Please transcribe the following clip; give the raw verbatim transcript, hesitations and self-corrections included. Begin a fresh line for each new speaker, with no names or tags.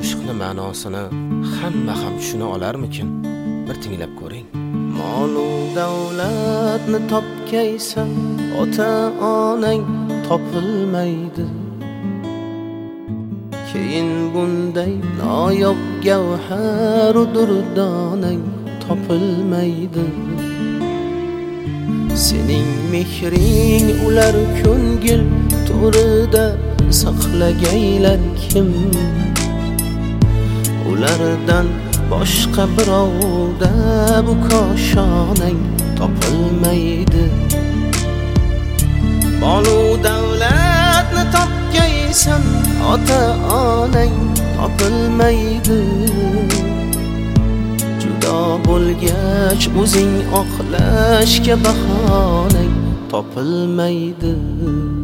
qo'shiqni ma'nosini hamma ham tushuna olarmikin? Bir tinglab ko'ring. Mol-u davlatni topgaysan, ota-onang topilmaydi. Keyin bunday noyob gavhar u durdonang topilmaydi. Sening mehring ular ko'ngil to'rida saqlagaylar kim? Ulardan boshqa birovda bu koshonang topilmaydi. Mol-u davlatni topgaysan, ota-onang topilmaydi. Judo bo'lgach o'zing oqlashga bahonang topilmaydi.